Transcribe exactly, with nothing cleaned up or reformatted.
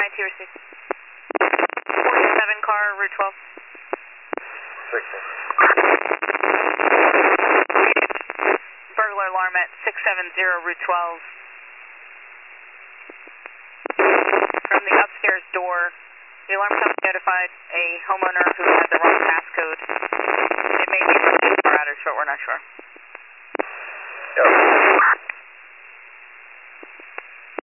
I T received. forty-seven car, Route twelve. sixteen. Burglar alarm at six seven zero, Route twelve. From the upstairs door, the alarm company notified a homeowner who had the wrong passcode.